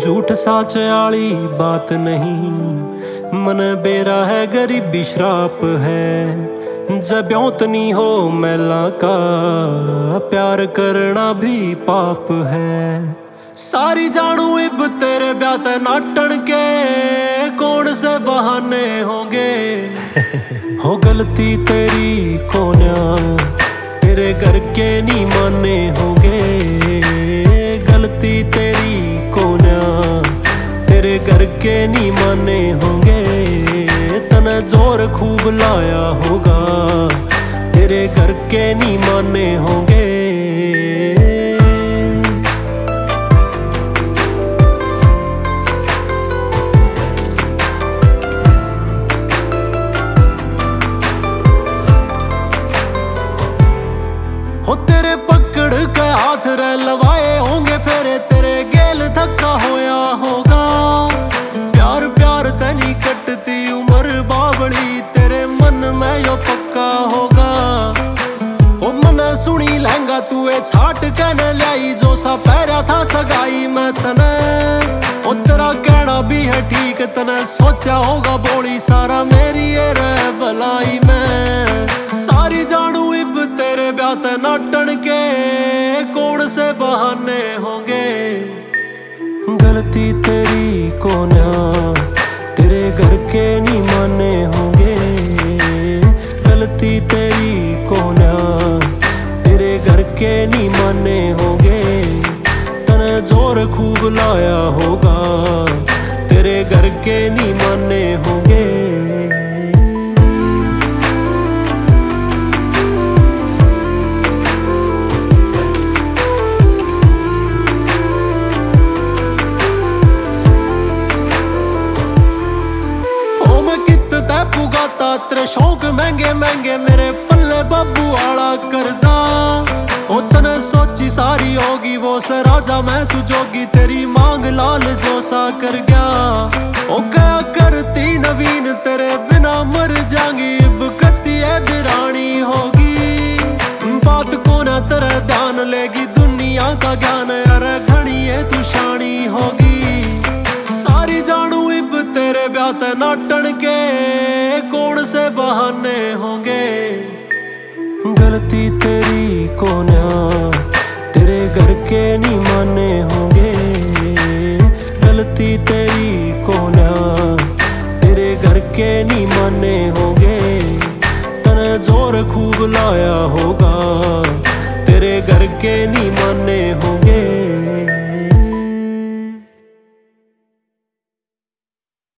झूठ साच आली बात नहीं, मन बेरा है गरीबी श्राप है। जब ब्योत नहीं हो मैला का, प्यार करना भी पाप है। सारी जानू इब तेरे ब्याह ते नाटन के, कौन से बहाने होंगे। हो गलती तेरी कोन्या, तेरे घर के नहीं माने होंगे। गलती तेरी कोन्या, तेरे घर के नहीं माने होंगे। तने जोर खूब लाया होगा, तेरे घर के नहीं माने होंगे। हो तेरे पकड़ के हाथ रे लवाए होंगे फेरे, तेरे गेल थका होया होगा। प्यार प्यार तनी कटती उम्र बावड़ी, तेरे मन में यो पक्का होगा। हो मन सुनी लहंगा तुए छाट के न लाई, जो सा पैरा था सगाई में तने। ओ तेरा कहना भी है ठीक, तने सोचा होगा बोली सारा मेरी ये रे भलाई में। सारी जानू इब तेरे ब्याह ते नाटन के, कौन से बहाने होंगे। गलती तेरी कोन्या, तेरे घर के नहीं माने होंगे। गलती तेरी कोन्या, तेरे घर के नहीं माने होंगे। तने जोर खूब लाया होगा, तेरे घर के नहीं माने होंगे। पुगाता तेरे शौक महंगे महंगे, मेरे पल्ले बाबू आला कर्जा। ओ तने सोची सारी होगी, वो से राजा मैं सुजोगी। तेरी मांग लाल जो सा कर गया। ओ क्या करती नवीन, तेरे बिना मर जाऊंगी। अब कती है बिरानी होगी, बात को ना तेरे ध्यान लेगी। दुनिया का ज्ञान अरे घनी है तू शानी होगी। सारी जानू इब तेरे ब्याह ते नाटन के, कौन से बहाने होंगे। गलती तेरी कोन्या, तेरे घर के नहीं माने होंगे। गलती तेरी कोन्या, तेरे घर के नहीं माने होंगे। तने जोर खूब लाया होगा, तेरे घर के नहीं माने होंगे।